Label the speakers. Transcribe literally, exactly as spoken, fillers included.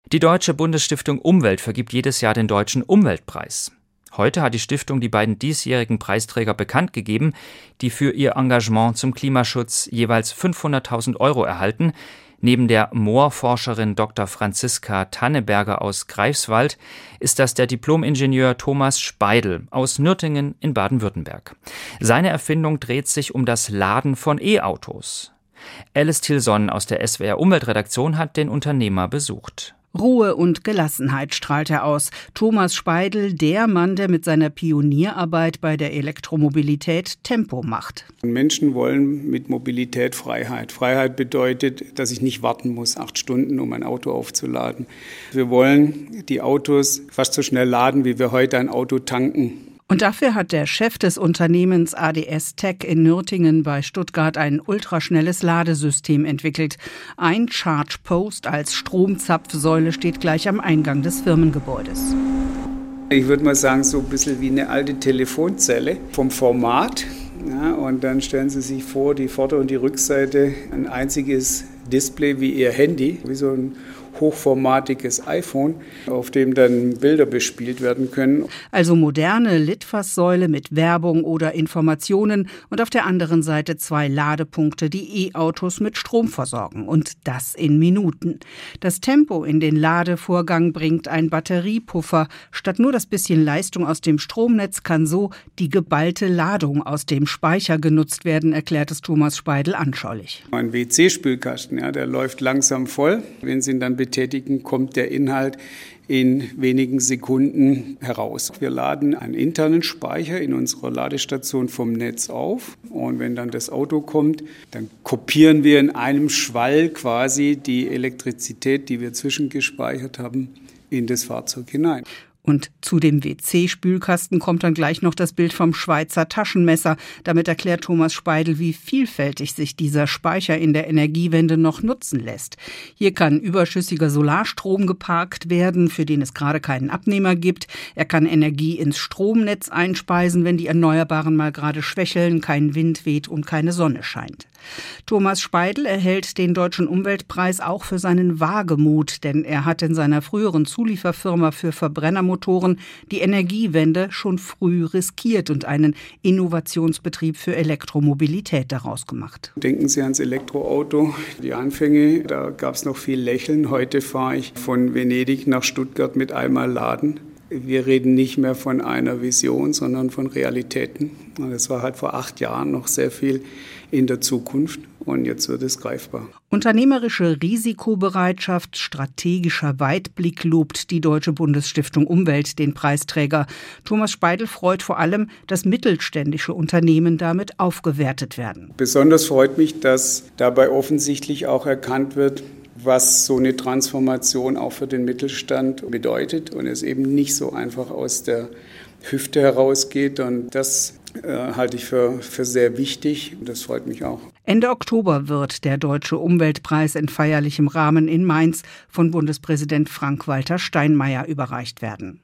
Speaker 1: Die Deutsche Bundesstiftung Umwelt vergibt jedes Jahr den Deutschen Umweltpreis. Heute hat die Stiftung die beiden diesjährigen Preisträger bekannt gegeben, die für ihr Engagement zum Klimaschutz jeweils fünfhunderttausend Euro erhalten. Neben der Moorforscherin Doktor Franziska Tanneberger aus Greifswald ist das der Diplom-Ingenieur Thomas Speidel aus Nürtingen in Baden-Württemberg. Seine Erfindung dreht sich um das Laden von E-Autos. Alice Tilson aus der S W R Umweltredaktion hat den Unternehmer besucht.
Speaker 2: Ruhe und Gelassenheit strahlt er aus. Thomas Speidel, der Mann, der mit seiner Pionierarbeit bei der Elektromobilität Tempo macht.
Speaker 3: Menschen wollen mit Mobilität Freiheit. Freiheit bedeutet, dass ich nicht warten muss, acht Stunden, um ein Auto aufzuladen. Wir wollen die Autos fast so schnell laden, wie wir heute ein Auto tanken.
Speaker 2: Und dafür hat der Chef des Unternehmens A D S Tech in Nürtingen bei Stuttgart ein ultraschnelles Ladesystem entwickelt. Ein Charge Post als Stromzapfsäule steht gleich am Eingang des Firmengebäudes.
Speaker 3: Ich würde mal sagen, so ein bisschen wie eine alte Telefonzelle vom Format. Ja, und dann stellen Sie sich vor, die Vorder- und die Rückseite, ein einziges Display wie Ihr Handy, wie so ein hochformatiges iPhone, auf dem dann Bilder bespielt werden können.
Speaker 2: Also moderne Litfaßsäule mit Werbung oder Informationen und auf der anderen Seite zwei Ladepunkte, die E-Autos mit Strom versorgen. Und das in Minuten. Das Tempo in den Ladevorgang bringt ein Batteriepuffer. Statt nur das bisschen Leistung aus dem Stromnetz kann so die geballte Ladung aus dem Speicher genutzt werden, erklärt es Thomas Speidel anschaulich.
Speaker 3: Ein W C-Spülkasten, ja, der läuft langsam voll. Wenn Sie ihn dann betätigen, kommt der Inhalt in wenigen Sekunden heraus. Wir laden einen internen Speicher in unserer Ladestation vom Netz auf und wenn dann das Auto kommt, dann kopieren wir in einem Schwall quasi die Elektrizität, die wir zwischengespeichert haben, in das Fahrzeug hinein.
Speaker 2: Und zu dem W C-Spülkasten kommt dann gleich noch das Bild vom Schweizer Taschenmesser. Damit erklärt Thomas Speidel, wie vielfältig sich dieser Speicher in der Energiewende noch nutzen lässt. Hier kann überschüssiger Solarstrom geparkt werden, für den es gerade keinen Abnehmer gibt. Er kann Energie ins Stromnetz einspeisen, wenn die Erneuerbaren mal gerade schwächeln, kein Wind weht und keine Sonne scheint. Thomas Speidel erhält den Deutschen Umweltpreis auch für seinen Wagemut, denn er hat in seiner früheren Zulieferfirma für Verbrennermotoren die Energiewende schon früh riskiert und einen Innovationsbetrieb für Elektromobilität daraus gemacht.
Speaker 3: Denken Sie ans Elektroauto, die Anfänge, da gab es noch viel Lächeln. Heute fahre ich von Venedig nach Stuttgart mit einmal laden. Wir reden nicht mehr von einer Vision, sondern von Realitäten. Und das war halt vor acht Jahren noch sehr viel in der Zukunft und jetzt wird es greifbar.
Speaker 2: Unternehmerische Risikobereitschaft, strategischer Weitblick lobt die Deutsche Bundesstiftung Umwelt den Preisträger. Thomas Speidel freut vor allem, dass mittelständische Unternehmen damit aufgewertet werden.
Speaker 3: Besonders freut mich, dass dabei offensichtlich auch erkannt wird, was so eine Transformation auch für den Mittelstand bedeutet und es eben nicht so einfach aus der Hüfte herausgeht. Und das äh, halte ich für, für sehr wichtig und das freut mich auch.
Speaker 2: Ende Oktober wird der Deutsche Umweltpreis in feierlichem Rahmen in Mainz von Bundespräsident Frank-Walter Steinmeier überreicht werden.